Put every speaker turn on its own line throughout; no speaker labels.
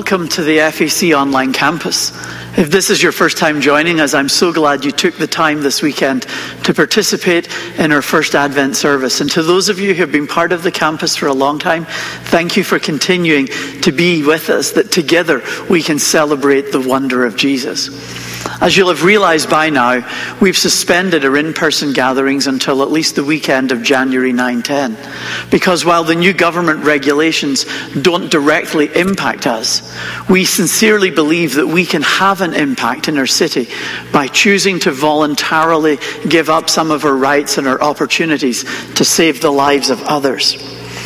Welcome to the FAC Online Campus. If this is your first time joining us, I'm so glad you took the time this weekend to participate in our first Advent service. And to those of you who have been part of the campus for a long time, thank you for continuing to be with us, that together we can celebrate the wonder of Jesus. As you'll have realized by now, we've suspended our in-person gatherings until at least the weekend of January 9-10. Because while the new government regulations don't directly impact us, we sincerely believe that we can have an impact in our city by choosing to voluntarily give up some of our rights and our opportunities to save the lives of others.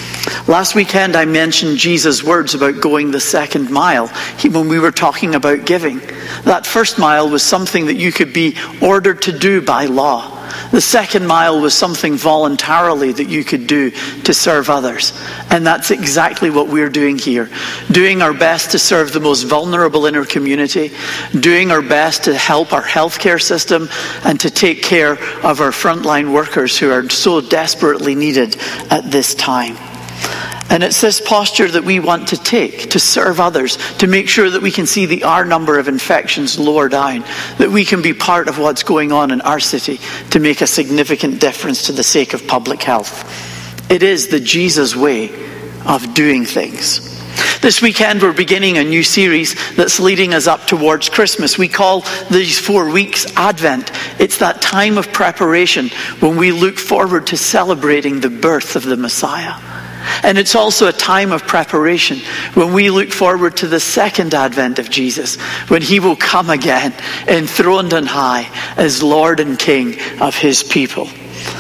Last weekend I mentioned Jesus' words about going the second mile when we were talking about giving. That first mile was something that you could be ordered to do by law. The second mile was something voluntarily that you could do to serve others. And that's exactly what we're doing here. Doing our best to serve the most vulnerable in our community, doing our best to help our healthcare system, and to take care of our frontline workers who are so desperately needed at this time. And it's this posture that we want to take to serve others, to make sure that we can see the R number of infections lower down, that we can be part of what's going on in our city to make a significant difference to the sake of public health. It is the Jesus way of doing things. This weekend we're beginning a new series that's leading us up towards Christmas. We call these 4 weeks Advent. It's that time of preparation when we look forward to celebrating the birth of the Messiah. And it's also a time of preparation when we look forward to the second advent of Jesus, when he will come again, enthroned on high as Lord and King of his people.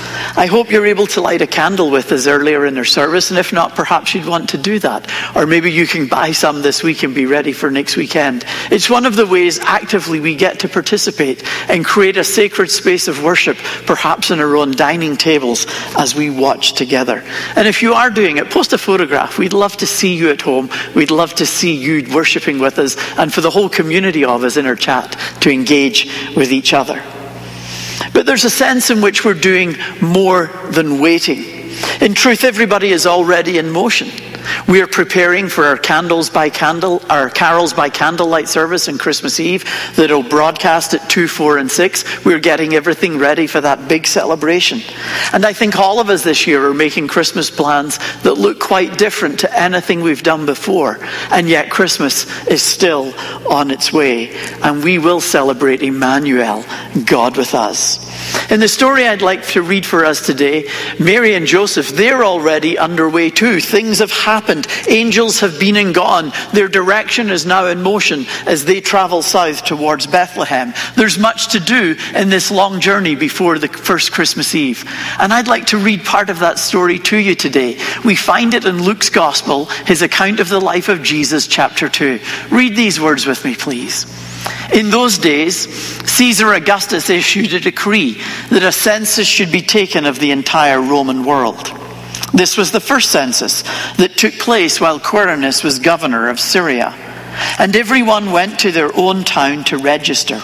I hope you're able to light a candle with us earlier in our service, and if not, perhaps you'd want to do that. Or maybe you can buy some this week and be ready for next weekend. It's one of the ways actively we get to participate and create a sacred space of worship, perhaps in our own dining tables as we watch together. And if you are doing it, post a photograph. We'd love to see you at home. We'd love to see you worshiping with us, and for the whole community of us in our chat to engage with each other. But there's a sense in which we're doing more than waiting. In truth, everybody is already in motion. We are preparing for our carols by candlelight service on Christmas Eve that'll broadcast at 2, 4, and 6. We're getting everything ready for that big celebration. And I think all of us this year are making Christmas plans that look quite different to anything we've done before. And yet Christmas is still on its way. And we will celebrate Emmanuel, God with us. In the story I'd like to read for us today, Mary and Joseph, they're already underway too. Things have happened. Angels have been and gone. Their direction is now in motion as they travel south towards Bethlehem. There's much to do in this long journey before the first Christmas Eve. And I'd like to read part of that story to you today. We find it in Luke's Gospel, his account of the life of Jesus, chapter 2. Read these words with me, please. In those days, Caesar Augustus issued a decree that a census should be taken of the entire Roman world. This was the first census that took place while Quirinius was governor of Syria, and everyone went to their own town to register.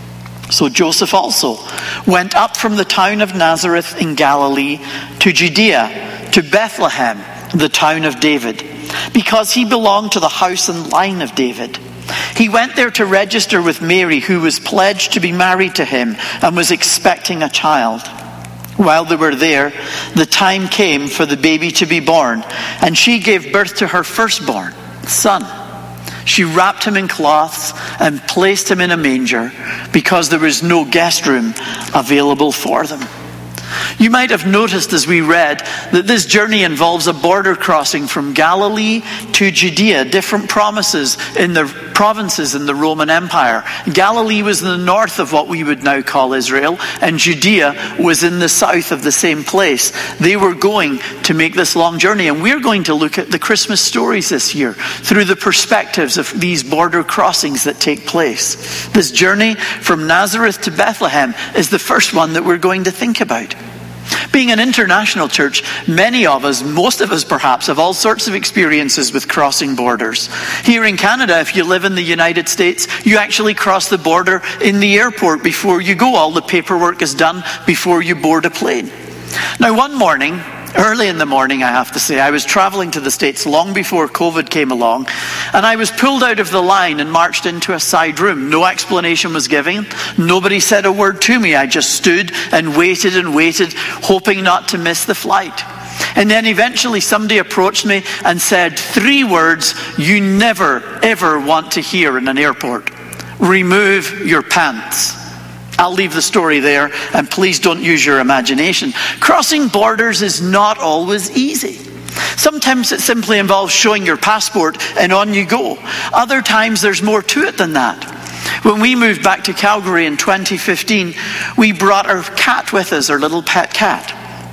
So Joseph also went up from the town of Nazareth in Galilee to Judea, to Bethlehem, the town of David, because he belonged to the house and line of David. He went there to register with Mary, who was pledged to be married to him and was expecting a child. While they were there, the time came for the baby to be born, and she gave birth to her firstborn, son. She wrapped him in cloths and placed him in a manger because there was no guest room available for them. You might have noticed as we read that this journey involves a border crossing from Galilee to Judea, different provinces in the Roman Empire. Galilee was in the north of what we would now call Israel, and Judea was in the south of the same place. They were going to make this long journey, and we're going to look at the Christmas stories this year through the perspectives of these border crossings that take place. This journey from Nazareth to Bethlehem is the first one that we're going to think about. Being an international church, many of us, most of us perhaps, have all sorts of experiences with crossing borders. Here in Canada, if you live in the United States, you actually cross the border in the airport before you go. All the paperwork is done before you board a plane. Now, one morning, Early in the morning, I have to say, I was traveling to the States long before COVID came along, and I was pulled out of the line and marched into a side room. No explanation was given. Nobody said a word to me. I just stood and waited, hoping not to miss the flight. And then eventually somebody approached me and said 3 words you never, ever want to hear in an airport. Remove your pants. I'll leave the story there, and please don't use your imagination. Crossing borders is not always easy. Sometimes it simply involves showing your passport and on you go. Other times there's more to it than that. When we moved back to Calgary in 2015, we brought our cat with us, our little pet cat.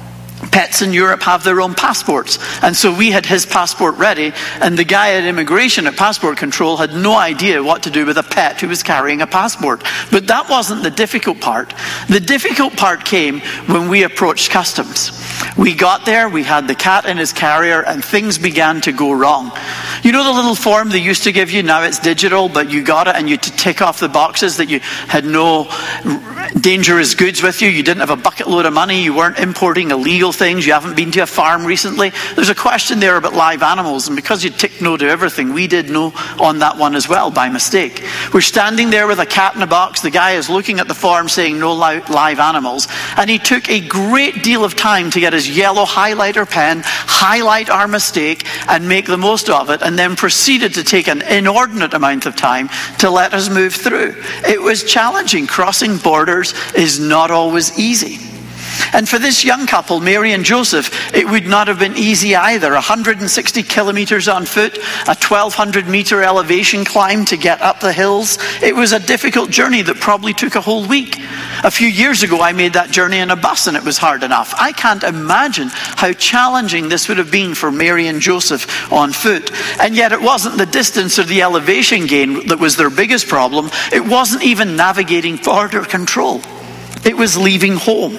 Pets in Europe have their own passports, and so we had his passport ready, and the guy at immigration at passport control had no idea what to do with a pet who was carrying a passport. But that wasn't the difficult part. The difficult part came when we approached customs. We got there, we had the cat in his carrier, and things began to go wrong. You know the little form they used to give you? Now it's digital, but you got it and you had to tick off the boxes that you had no dangerous goods with you. You didn't have a bucket load of money. You weren't importing illegal things. You haven't been to a farm recently. There's a question there about live animals, and because you ticked no to everything, we did no on that one as well by mistake. We're standing there with a cat in a box. The guy is looking at the form saying no live animals, and he took a great deal of time to get his yellow highlighter pen, highlight our mistake and make the most of it, and then proceeded to take an inordinate amount of time to let us move through. It was challenging. Crossing borders is not always easy. And for this young couple, Mary and Joseph, it would not have been easy either. 160 kilometers on foot, a 1,200 meter elevation climb to get up the hills. It was a difficult journey that probably took a whole week. A few years ago, I made that journey in a bus and it was hard enough. I can't imagine how challenging this would have been for Mary and Joseph on foot. And yet it wasn't the distance or the elevation gain that was their biggest problem. It wasn't even navigating border control. It was leaving home.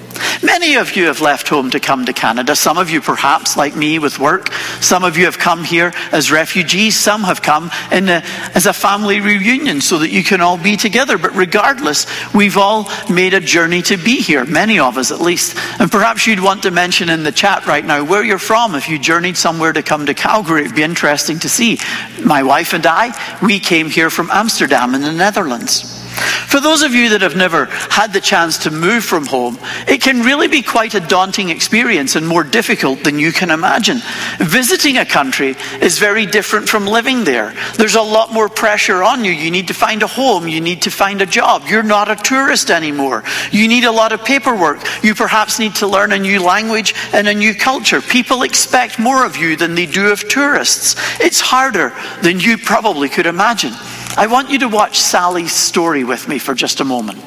Many of you have left home to come to Canada. Some of you perhaps, like me, with work. Some of you have come here as refugees. Some have come as a family reunion so that you can all be together. But regardless, we've all made a journey to be here, many of us at least. And perhaps you'd want to mention in the chat right now where you're from. If you journeyed somewhere to come to Calgary, it'd be interesting to see. My wife and I, we came here from Amsterdam in the Netherlands. For those of you that have never had the chance to move from home, it can really be quite a daunting experience and more difficult than you can imagine. Visiting a country is very different from living there. There's a lot more pressure on you. You need to find a home. You need to find a job. You're not a tourist anymore. You need a lot of paperwork. You perhaps need to learn a new language and a new culture. People expect more of you than they do of tourists. It's harder than you probably could imagine. I want you to watch Sally's story with me for just a moment.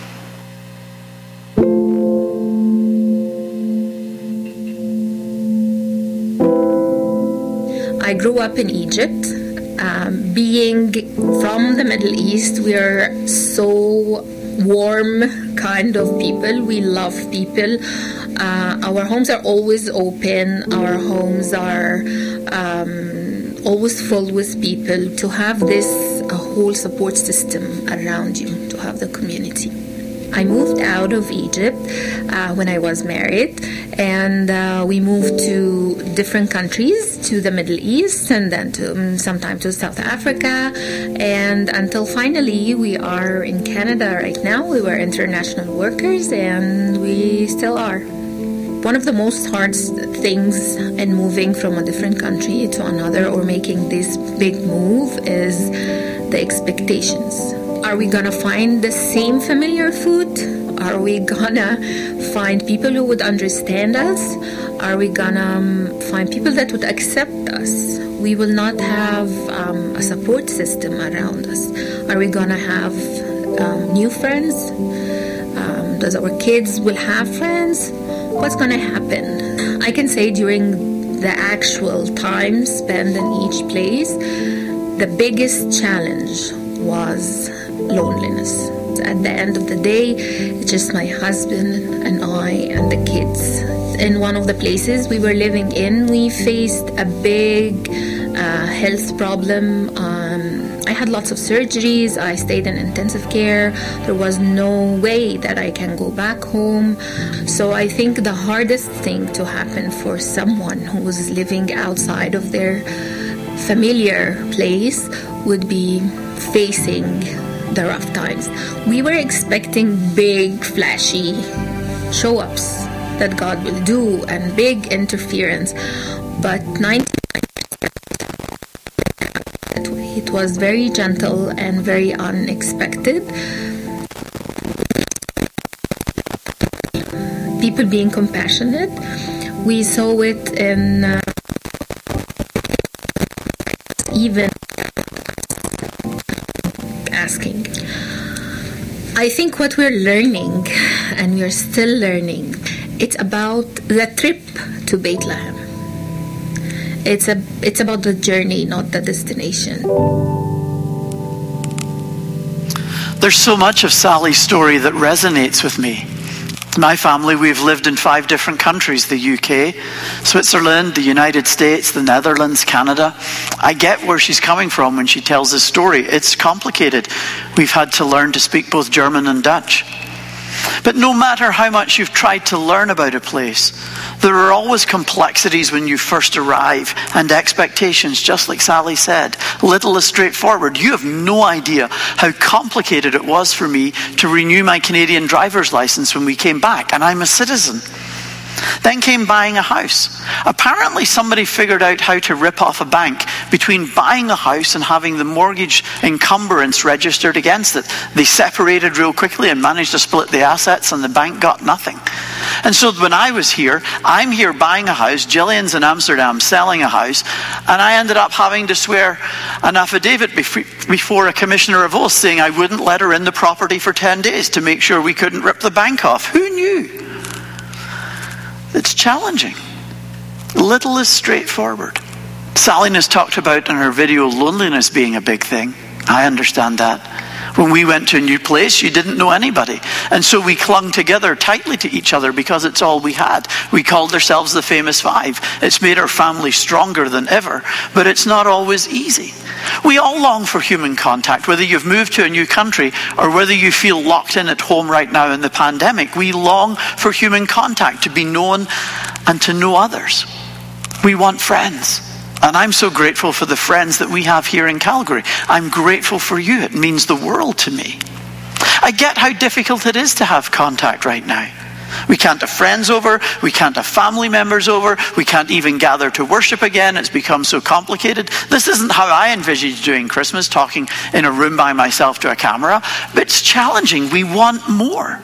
I grew up in Egypt. Being from the Middle East, we are so warm kind of people. We love people. Our homes are always open. Our homes are always full with people. To have a whole support system around you, to have the community. I moved out of Egypt when I was married, and we moved to different countries, to the Middle East, and then sometimes to South Africa, and until finally we are in Canada right now. We were international workers, and we still are. One of the most hard things in moving from a different country to another, or making this big move, is the expectations. Are we gonna find the same familiar food? Are we gonna find people who would understand us? Are we gonna find people that would accept us? We will not have a support system around us. Are we gonna have new friends? Does our kids will have friends? What's gonna happen? I can say during the actual time spent in each place, the biggest challenge was loneliness. At the end of the day, it's just my husband and I and the kids. In one of the places we were living in, we faced a big health problem. I had lots of surgeries. I stayed in intensive care. There was no way that I can go back home. So I think the hardest thing to happen for someone who was living outside of their familiar place would be facing the rough times. We were expecting big, flashy show-ups that God will do and big interference, but 99% it was very gentle and very unexpected. People being compassionate. We saw it in even asking. I think what we're learning, and we're still learning, it's about the trip to Bethlehem. It's about the journey, not the destination.
There's so much of Sally's story that resonates with me. My family, we've lived in 5 different countries: the UK, Switzerland, the United States, the Netherlands, Canada. I get where she's coming from when she tells this story. It's complicated. We've had to learn to speak both German and Dutch. But no matter how much you've tried to learn about a place, there are always complexities when you first arrive, and expectations, just like Sally said. Little is straightforward. You have no idea how complicated it was for me to renew my Canadian driver's license when we came back, and I'm a citizen. Then came buying a house. Apparently somebody figured out how to rip off a bank between buying a house and having the mortgage encumbrance registered against it. They separated real quickly and managed to split the assets, and the bank got nothing. And so when I was here, I'm here buying a house, Gillian's in Amsterdam selling a house, and I ended up having to swear an affidavit before a commissioner of oath saying I wouldn't let her in the property for 10 days to make sure we couldn't rip the bank off. Who knew? It's challenging. Little is straightforward. Sally has talked about in her video loneliness being a big thing. I understand that. When we went to a new place, she didn't know anybody. And so we clung together tightly to each other because it's all we had. We called ourselves the Famous Five. It's made our family stronger than ever, but it's not always easy. We all long for human contact, whether you've moved to a new country or whether you feel locked in at home right now in the pandemic. We long for human contact, to be known and to know others. We want friends. And I'm so grateful for the friends that we have here in Calgary. I'm grateful for you. It means the world to me. I get how difficult it is to have contact right now. We can't have friends over. We can't have family members over. We can't even gather to worship again. It's become so complicated. This isn't how I envisaged doing Christmas, talking in a room by myself to a camera. But it's challenging. We want more.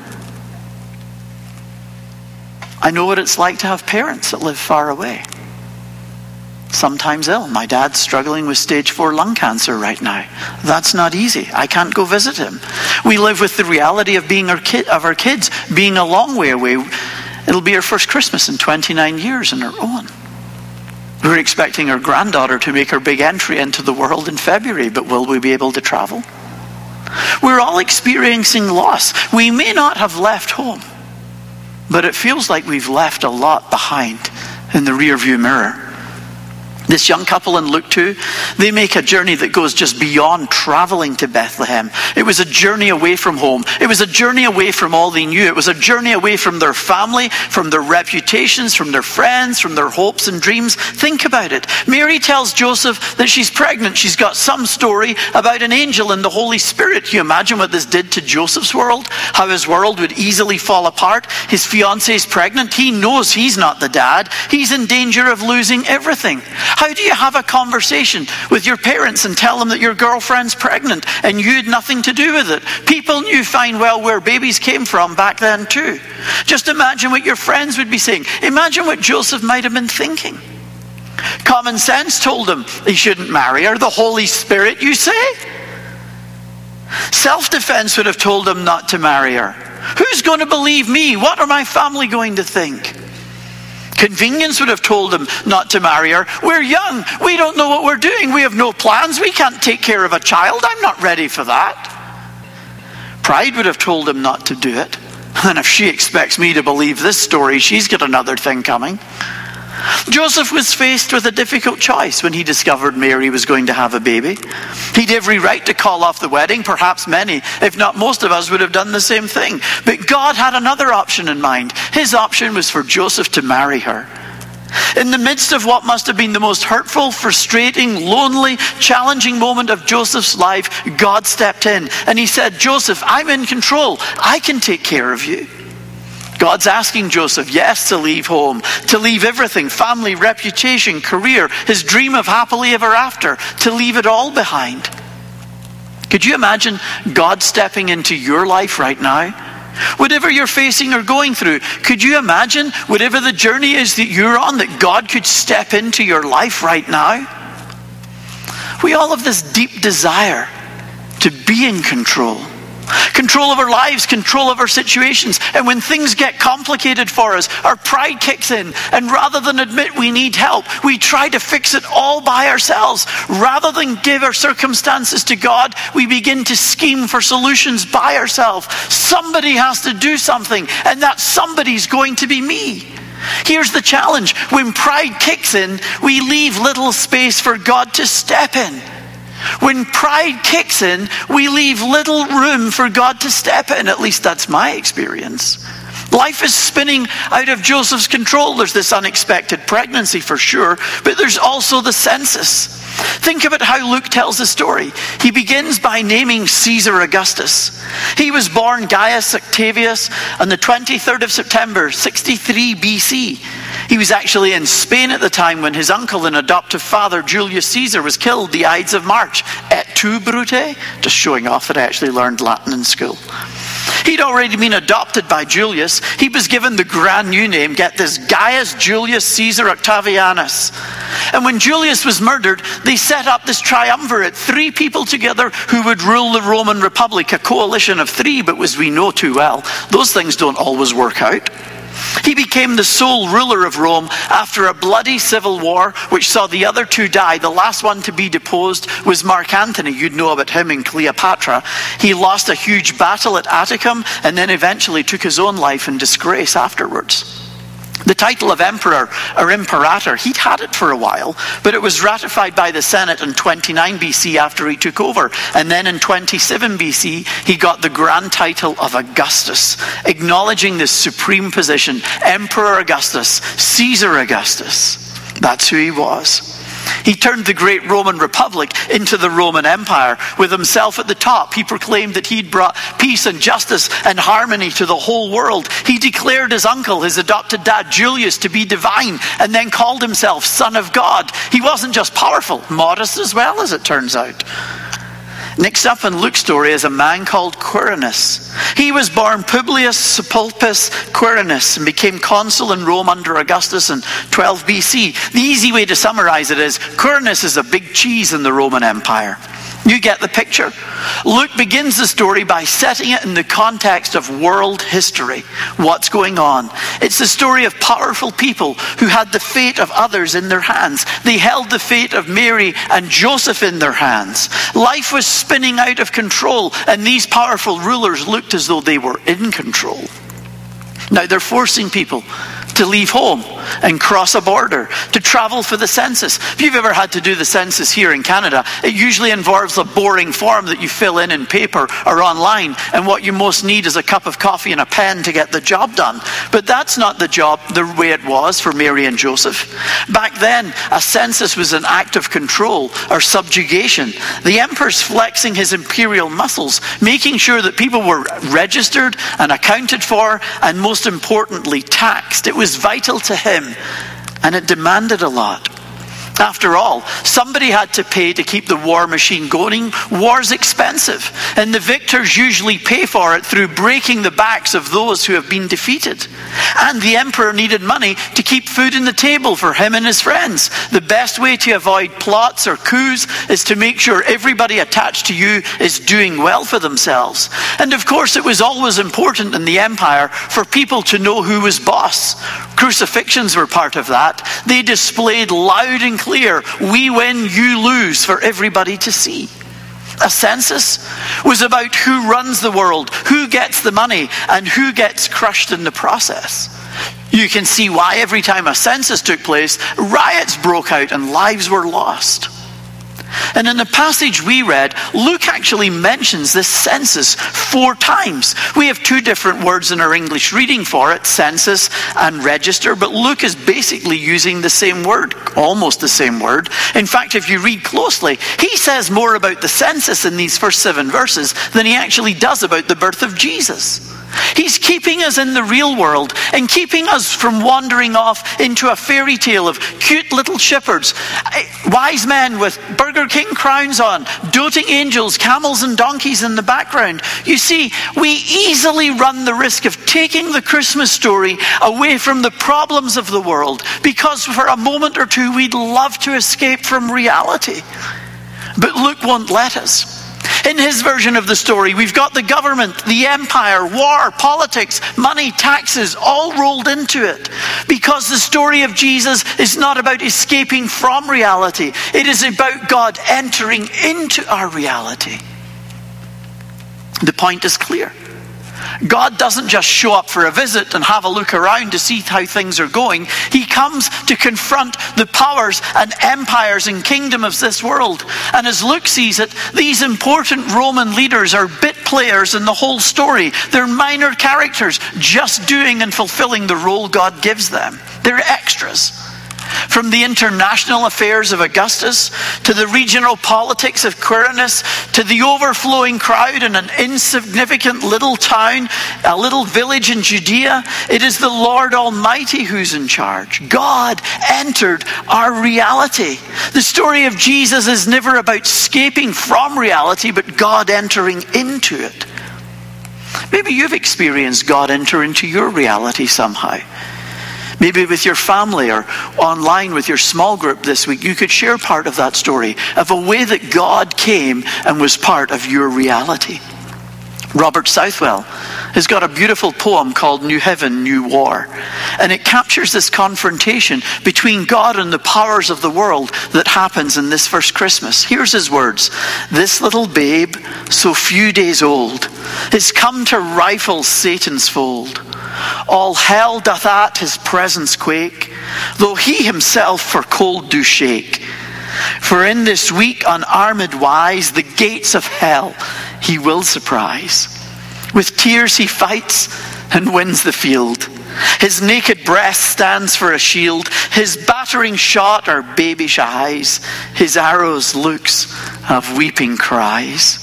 I know what it's like to have parents that live far away. Sometimes ill. My dad's struggling with stage 4 lung cancer right now. That's not easy. I can't go visit him. We live with the reality of being our kids being a long way away. It'll be our first Christmas in 29 years on our own. We're expecting our granddaughter to make her big entry into the world in February, but will we be able to travel? We're all experiencing loss. We may not have left home, but it feels like we've left a lot behind in the rearview mirror. This young couple in Luke 2, they make a journey that goes just beyond traveling to Bethlehem. It was a journey away from home. It was a journey away from all they knew. It was a journey away from their family, from their reputations, from their friends, from their hopes and dreams. Think about it. Mary tells Joseph that she's pregnant. She's got some story about an angel and the Holy Spirit. Can you imagine what this did to Joseph's world? How his world would easily fall apart. His fiancée is pregnant. He knows he's not the dad. He's in danger of losing everything. How do you have a conversation with your parents and tell them that your girlfriend's pregnant and you had nothing to do with it? People knew fine well where babies came from back then too. Just imagine what your friends would be saying. Imagine what Joseph might have been thinking. Common sense told him he shouldn't marry her. The Holy Spirit, you say? Self-defense would have told him not to marry her. Who's going to believe me? What are my family going to think? Convenience would have told him not to marry her. We're young. We don't know what we're doing. We have no plans. We can't take care of a child. I'm not ready for that. Pride would have told him not to do it. And if she expects me to believe this story, she's got another thing coming. Joseph was faced with a difficult choice when he discovered Mary was going to have a baby. He'd every right to call off the wedding. Perhaps many, if not most of us, would have done the same thing. But God had another option in mind. His option was for Joseph to marry her. In the midst of what must have been the most hurtful, frustrating, lonely, challenging moment of Joseph's life, God stepped in and he said, Joseph, I'm in control. I can take care of you. God's asking Joseph, yes, to leave home, to leave everything, family, reputation, career, his dream of happily ever after, to leave it all behind. Could you imagine God stepping into your life right now? Whatever you're facing or going through, could you imagine whatever the journey is that you're on, that God could step into your life right now? We all have this deep desire to be in control. Control of our lives, control of our situations. And when things get complicated for us, our pride kicks in. And rather than admit we need help, we try to fix it all by ourselves. Rather than give our circumstances to God, we begin to scheme for solutions by ourselves. Somebody has to do something, and that somebody's going to be me. Here's the challenge. When pride kicks in, we leave little space for God to step in. When pride kicks in, we leave little room for God to step in. At least that's my experience. Life is spinning out of Joseph's control. There's this unexpected pregnancy for sure, but there's also the census. Think about how Luke tells the story. He begins by naming Caesar Augustus. He was born Gaius Octavius on the 23rd of September, 63 BC. He was actually in Spain at the time when his uncle and adoptive father, Julius Caesar, was killed the Ides of March. Et tu, Brute? Just showing off that I actually learned Latin in school. He'd already been adopted by Julius. He was given the grand new name, get this, Gaius Julius Caesar Octavianus. And when Julius was murdered, they set up this triumvirate, 3 people together who would rule the Roman Republic, a coalition of 3, but as we know too well, those things don't always work out. He became the sole ruler of Rome after a bloody civil war which saw the other 2 die. The last one to be deposed was Mark Antony. You'd know about him in Cleopatra. He lost a huge battle at Atticum and then eventually took his own life in disgrace afterwards. The title of emperor or imperator, he'd had it for a while, but it was ratified by the Senate in 29 BC after he took over. And then in 27 BC, he got the grand title of Augustus, acknowledging this supreme position. Emperor Augustus, Caesar Augustus. That's who he was. He turned the great Roman Republic into the Roman Empire. With himself at the top, he proclaimed that he'd brought peace and justice and harmony to the whole world. He declared his uncle, his adopted dad, Julius, to be divine, and then called himself Son of God. He wasn't just powerful, modest as well, as it turns out. Next up in Luke's story is a man called Quirinius. He was born Publius Sulpicius Quirinius and became consul in Rome under Augustus in 12 BC. The easy way to summarize it is Quirinius is a big cheese in the Roman Empire. You get the picture. Luke begins the story by setting it in the context of world history. What's going on? It's the story of powerful people who had the fate of others in their hands. They held the fate of Mary and Joseph in their hands. Life was spinning out of control, and these powerful rulers looked as though they were in control. Now they're forcing people to leave home and cross a border, to travel for the census. If you've ever had to do the census here in Canada, it usually involves a boring form that you fill in paper or online, and what you most need is a cup of coffee and a pen to get the job done. But that's not the way it was for Mary and Joseph. Back then, a census was an act of control or subjugation. The emperor's flexing his imperial muscles, making sure that people were registered and accounted for, and most importantly, taxed. It was vital to him, and it demanded a lot. After all, somebody had to pay to keep the war machine going. War's expensive, and the victors usually pay for it through breaking the backs of those who have been defeated. And the emperor needed money to keep food on the table for him and his friends. The best way to avoid plots or coups is to make sure everybody attached to you is doing well for themselves. And of course, it was always important in the empire for people to know who was boss. Crucifixions were part of that. They displayed loud and clear, we win, you lose, for everybody to see. A census was about who runs the world, who gets the money, and who gets crushed in the process. You can see why every time a census took place, riots broke out and lives were lost. And in the passage we read, Luke actually mentions this census 4 times. We have 2 different words in our English reading for it, census and register, but Luke is basically using the same word, almost the same word. In fact, if you read closely, he says more about the census in these first 7 verses than he actually does about the birth of Jesus. He's keeping us in the real world and keeping us from wandering off into a fairy tale of cute little shepherds, wise men with Burger King crowns on, doting angels, camels and donkeys in the background. You see, we easily run the risk of taking the Christmas story away from the problems of the world because for a moment or two we'd love to escape from reality. But Luke won't let us. In his version of the story, we've got the government, the empire, war, politics, money, taxes, all rolled into it. Because the story of Jesus is not about escaping from reality. It is about God entering into our reality. The point is clear. God doesn't just show up for a visit and have a look around to see how things are going. He comes to confront the powers and empires and kingdoms of this world. And as Luke sees it, these important Roman leaders are bit players in the whole story. They're minor characters just doing and fulfilling the role God gives them. They're extras. From the international affairs of Augustus, to the regional politics of Quirinus, to the overflowing crowd in an insignificant little town, a little village in Judea, it is the Lord Almighty who's in charge. God entered our reality. The story of Jesus is never about escaping from reality, but God entering into it. Maybe you've experienced God enter into your reality somehow. Maybe with your family or online with your small group this week, you could share part of that story of a way that God came and was part of your reality. Robert Southwell has got a beautiful poem called New Heaven, New War. And it captures this confrontation between God and the powers of the world that happens in this first Christmas. Here's his words. This little babe, so few days old, is come to rifle Satan's fold. All hell doth at his presence quake, though he himself for cold do shake. For in this weak unarmed wise, the gates of hell he will surprise. With tears he fights and wins the field. His naked breast stands for a shield. His battering shot are babyish eyes. His arrows looks of weeping cries.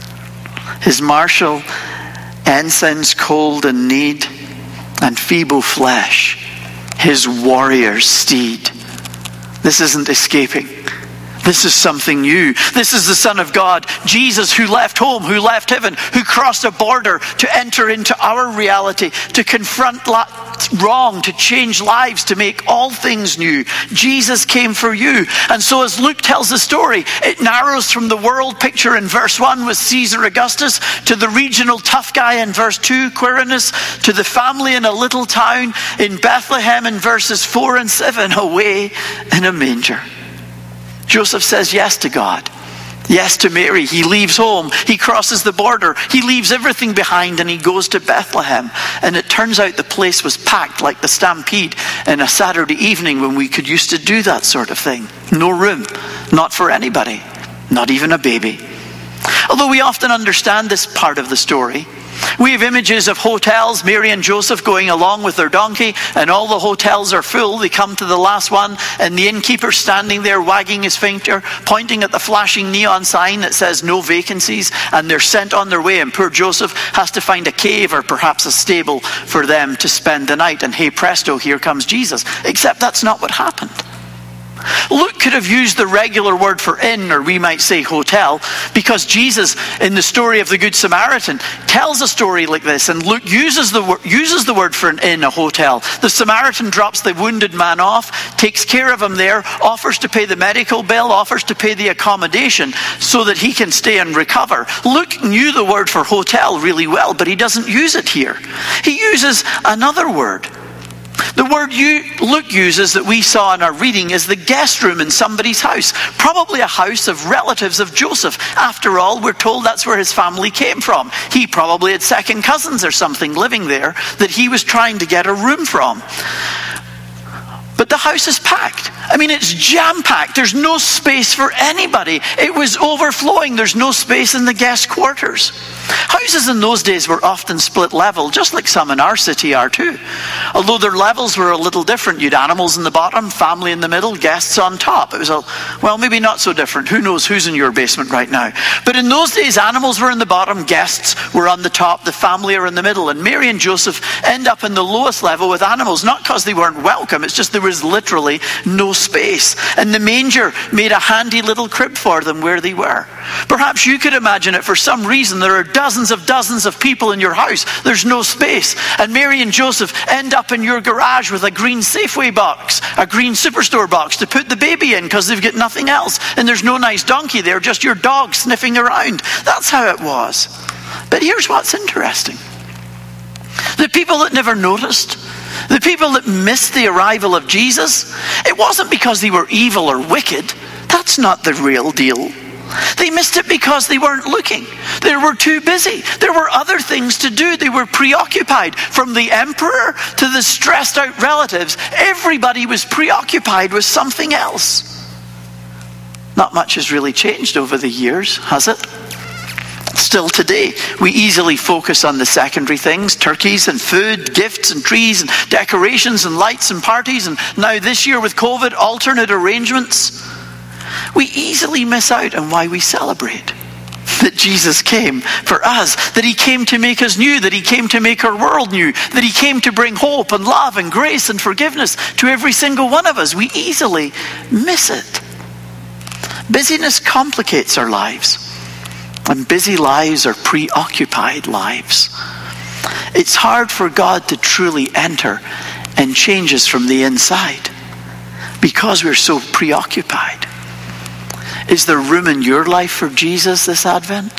His martial ensigns cold and need, and feeble flesh, his warrior's steed. This isn't escaping. This is something new. This is the Son of God, Jesus, who left home, who left heaven, who crossed a border to enter into our reality, to confront wrong, to change lives, to make all things new. Jesus came for you. And so as Luke tells the story, it narrows from the world picture in verse 1 with Caesar Augustus to the regional tough guy in verse 2, Quirinus, to the family in a little town in Bethlehem in verses 4 and 7, away in a manger. Joseph says yes to God, yes to Mary. He leaves home, he crosses the border, he leaves everything behind and he goes to Bethlehem. And it turns out the place was packed like the Stampede in a Saturday evening when we could used to do that sort of thing. No room, not for anybody, not even a baby. Although we often understand this part of the story, we have images of hotels, Mary and Joseph going along with their donkey, and all the hotels are full. They come to the last one, and the innkeeper standing there wagging his finger, pointing at the flashing neon sign that says no vacancies, and they're sent on their way, and poor Joseph has to find a cave or perhaps a stable for them to spend the night, and hey presto, here comes Jesus. Except that's not what happened. Luke could have used the regular word for inn, or we might say hotel, because Jesus, in the story of the Good Samaritan, tells a story like this, and Luke uses the word for an inn, a hotel. The Samaritan drops the wounded man off, takes care of him there, offers to pay the medical bill, offers to pay the accommodation so that he can stay and recover. Luke knew the word for hotel really well, but he doesn't use it here. He uses another word. The word Luke uses that we saw in our reading is the guest room in somebody's house. Probably a house of relatives of Joseph. After all, we're told that's where his family came from. He probably had second cousins or something living there that he was trying to get a room from. But the house is packed. I mean, it's jam-packed. There's no space for anybody. It was overflowing. There's no space in the guest quarters. Houses in those days were often split level, just like some in our city are too. Although their levels were a little different. You'd animals in the bottom, family in the middle, guests on top. It was maybe not so different. Who knows who's in your basement right now? But in those days, animals were in the bottom, guests were on the top, the family are in the middle. And Mary and Joseph end up in the lowest level with animals, not because they weren't welcome. It's just there was literally no space. And the manger made a handy little crib for them where they were. Perhaps you could imagine it. For some reason, there are dozens of people in your house. There's no space. And Mary and Joseph end up in your garage with a green Safeway box, a green Superstore box to put the baby in because they've got nothing else. And there's no nice donkey there, just your dog sniffing around. That's how it was. But here's what's interesting. The people that never noticed, the people that missed the arrival of Jesus, it wasn't because they were evil or wicked. That's not the real deal. They missed it because they weren't looking. They were too busy. There were other things to do. They were preoccupied. From the emperor to the stressed out relatives, everybody was preoccupied with something else. Not much has really changed over the years, has it? Still today, we easily focus on the secondary things, turkeys and food, gifts and trees and decorations and lights and parties, and now this year with COVID, alternate arrangements. We easily miss out on why we celebrate. That Jesus came for us, that he came to make us new, that he came to make our world new, that he came to bring hope and love and grace and forgiveness to every single one of us. We easily miss it. Busyness complicates our lives. And busy lives are preoccupied lives. It's hard for God to truly enter and change us from the inside because we're so preoccupied. Is there room in your life for Jesus this Advent?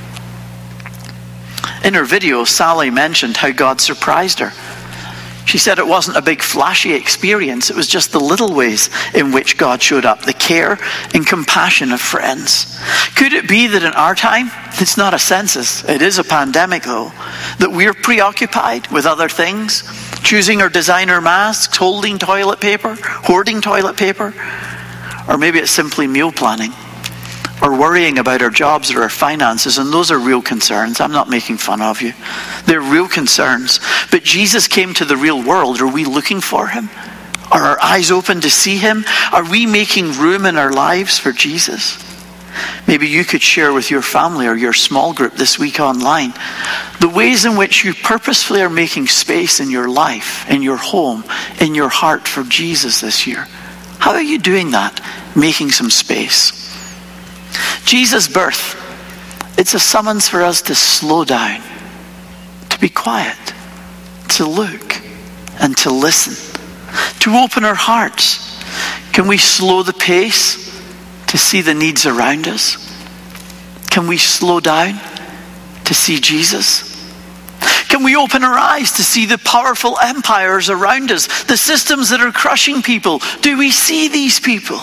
In her video, Sally mentioned how God surprised her. She said it wasn't a big flashy experience. It was just the little ways in which God showed up, the care and compassion of friends. Could it be that in our time, it's not a census, it is a pandemic though, that we're preoccupied with other things, choosing our designer masks, holding toilet paper, hoarding toilet paper, or maybe it's simply meal planning, or worrying about our jobs or our finances, and those are real concerns. I'm not making fun of you. They're real concerns. But Jesus came to the real world. Are we looking for him? Are our eyes open to see him? Are we making room in our lives for Jesus? Maybe you could share with your family or your small group this week online the ways in which you purposefully are making space in your life, in your home, in your heart for Jesus this year. How are you doing that? Making some space. Jesus' birth, it's a summons for us to slow down, to be quiet, to look, and to listen, to open our hearts. Can we slow the pace to see the needs around us? Can we slow down to see Jesus? Can we open our eyes to see the powerful empires around us, the systems that are crushing people? Do we see these people?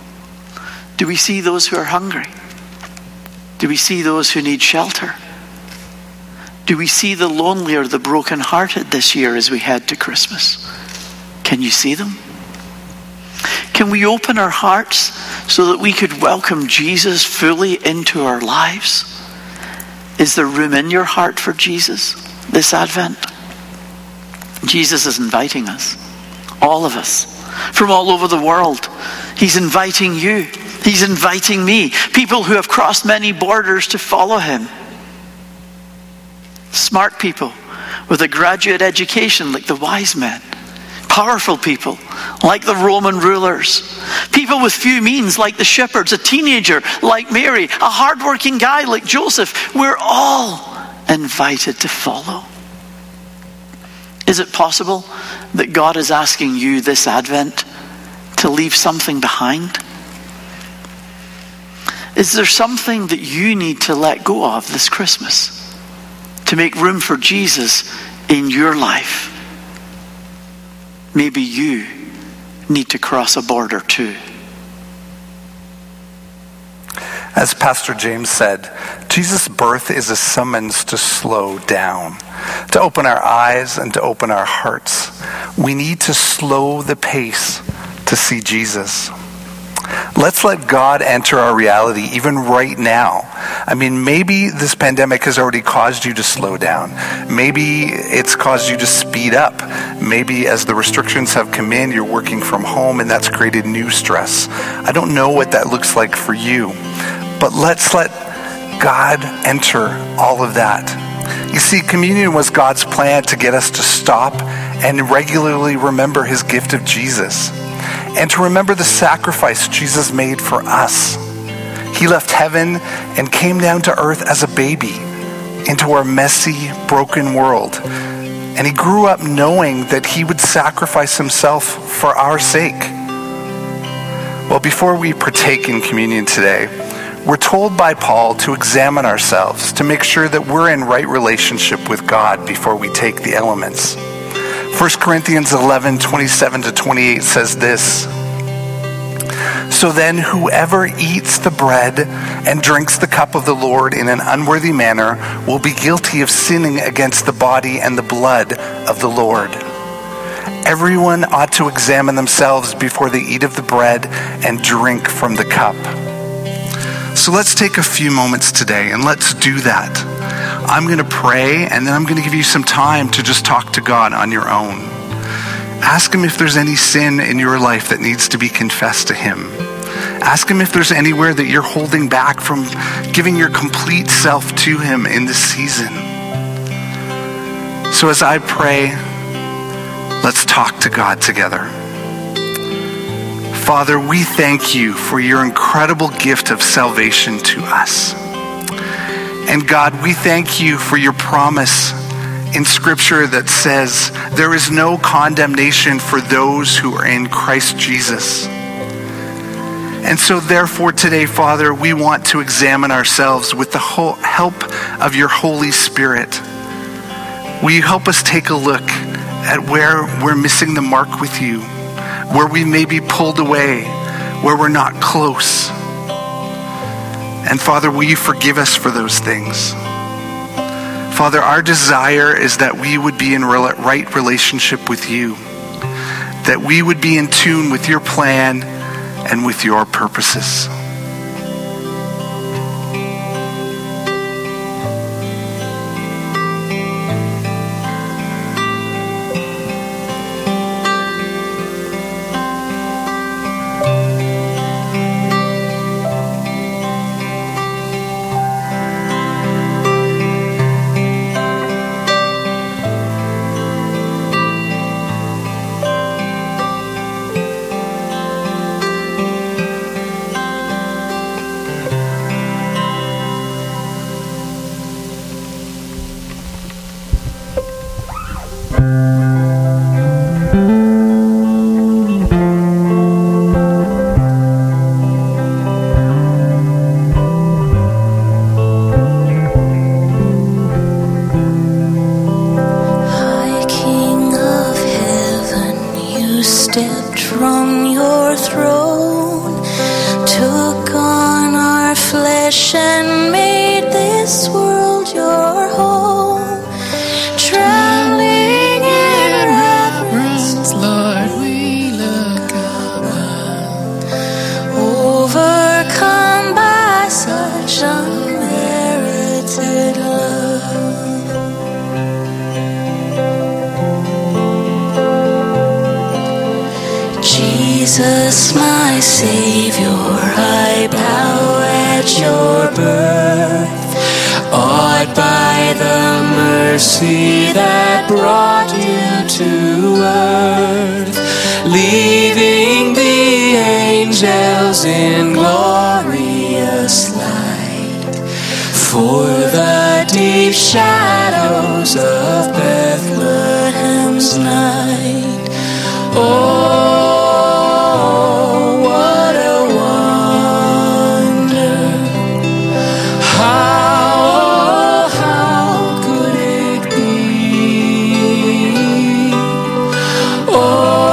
Do we see those who are hungry? Do we see those who need shelter? Do we see the lonely or the brokenhearted this year as we head to Christmas? Can you see them? Can we open our hearts so that we could welcome Jesus fully into our lives? Is there room in your heart for Jesus this Advent? Jesus is inviting us, all of us, from all over the world. He's inviting you. He's inviting me, people who have crossed many borders to follow him. Smart people with a graduate education like the wise men. Powerful people like the Roman rulers. People with few means like the shepherds. A teenager like Mary. A hardworking guy like Joseph. We're all invited to follow. Is it possible that God is asking you this Advent to leave something behind? Is there something that you need to let go of this Christmas to make room for Jesus in your life? maybe you need to cross a border too.
As Pastor James said, Jesus' birth is a summons to slow down, to open our eyes and to open our hearts. We need to slow the pace to see Jesus. Let's let God enter our reality even right now. I mean, maybe this pandemic has already caused you to slow down. Maybe it's caused you to speed up. Maybe as the restrictions have come in, you're working from home and that's created new stress. I don't know what that looks like for you, but let's let God enter all of that. You see, communion was God's plan to get us to stop and regularly remember his gift of Jesus, and to remember the sacrifice Jesus made for us. He left heaven and came down to earth as a baby into our messy, broken world. And he grew up knowing that he would sacrifice himself for our sake. Well, before we partake in communion today, we're told by Paul to examine ourselves, to make sure that we're in right relationship with God before we take the elements. 1 Corinthians 11:27-28 says this: "So then whoever eats the bread and drinks the cup of the Lord in an unworthy manner will be guilty of sinning against the body and the blood of the Lord. Everyone ought to examine themselves before they eat of the bread and drink from the cup." So let's take a few moments today and let's do that. I'm going to pray, and then I'm going to give you some time to just talk to God on your own. Ask him if there's any sin in your life that needs to be confessed to him. Ask him if there's anywhere that you're holding back from giving your complete self to him in this season. So as I pray, let's talk to God together. Father, we thank you for your incredible gift of salvation to us. And God, we thank you for your promise in Scripture that says there is no condemnation for those who are in Christ Jesus. And so therefore today, Father, we want to examine ourselves with the help of your Holy Spirit. Will you help us take a look at where we're missing the mark with you, where we may be pulled away, where we're not close. And Father, will you forgive us for those things? Father, our desire is that we would be in right relationship with you, that we would be in tune with your plan and with your purposes.
Jesus, my Savior, I bow at your birth, awed by the mercy that brought you to earth, leaving the angels in glorious light, for the deep shadows of Bethlehem's night. Oh, what a wonder! How could it be? Oh,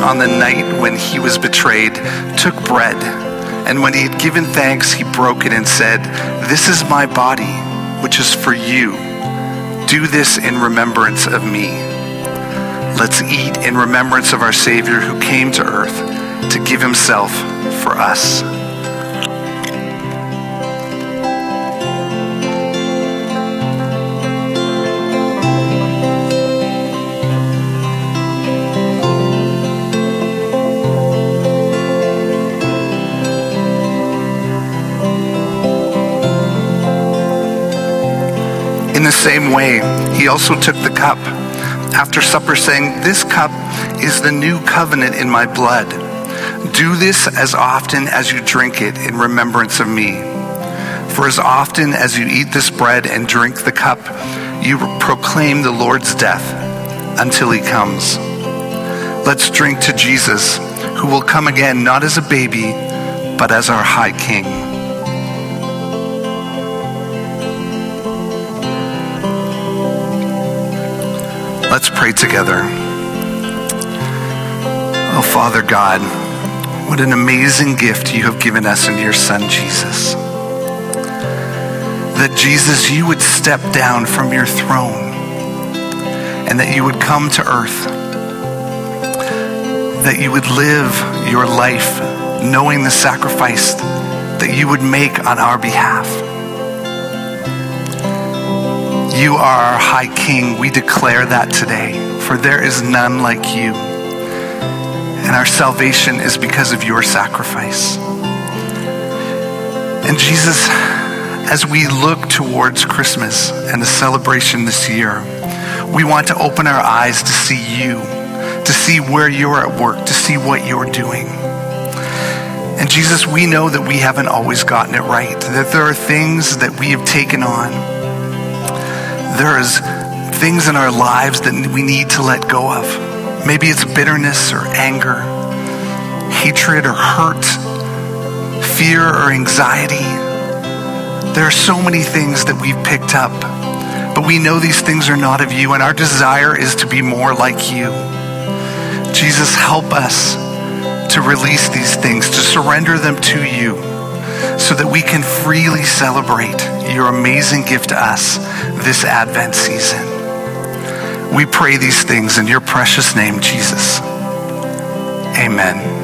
on the night when he was betrayed, took bread, and when he had given thanks, he broke it and said, "This is my body, which is for you. Do this in remembrance of me." Let's eat in remembrance of our Savior who came to earth to give himself for us. In the same way, he also took the cup after supper, saying, "This cup is the new covenant in my blood. Do this as often as you drink it in remembrance of me. For as often as you eat this bread and drink the cup, you proclaim the Lord's death until he comes." Let's drink to Jesus, who will come again, not as a baby, but as our high king. Let's pray together. Oh, Father God, what an amazing gift you have given us in your Son, Jesus. That, Jesus, you would step down from your throne and that you would come to earth, that you would live your life knowing the sacrifice that you would make on our behalf. You are our high king. We declare that today, for there is none like you. And our salvation is because of your sacrifice. And Jesus, as we look towards Christmas and the celebration this year, we want to open our eyes to see you, to see where you're at work, to see what you're doing. And Jesus, we know that we haven't always gotten it right, that there are things that we have taken on. There is things in our lives that we need to let go of. Maybe it's bitterness or anger, hatred or hurt, fear or anxiety. There are so many things that we've picked up, but we know these things are not of you, and our desire is to be more like you. Jesus, help us to release these things, to surrender them to you, so that we can freely celebrate your amazing gift to us this Advent season. We pray these things in your precious name, Jesus. Amen.